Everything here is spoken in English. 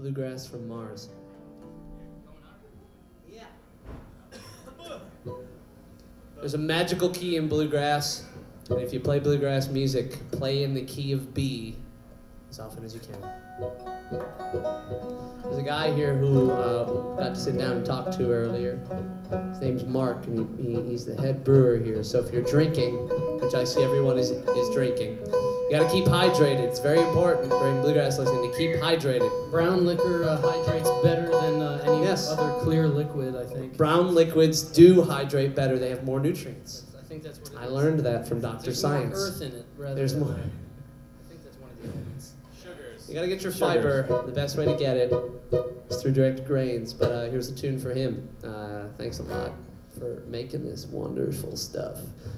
Bluegrass from Mars. Yeah. There's a magical key in bluegrass, and if you play bluegrass music, play in the key of B as often as you can. There's a guy here who got to sit down and talk to earlier. His name's Mark, and he's the head brewer here. So if you're drinking, which I see everyone is drinking, you gotta keep hydrated. It's very important during bluegrass listening to keep hydrated. Brown liquor hydrates better than any Yes. other clear liquid, I think. Brown liquids do hydrate better. They have more nutrients. I think that's what it I is. learned that from Dr. There's Science. more earth in it, rather There's than, more. I think that's one of the elements. Sugars. You gotta get your fiber. The best way to get it is through direct grains. But here's a tune for him. Thanks a lot for making this wonderful stuff.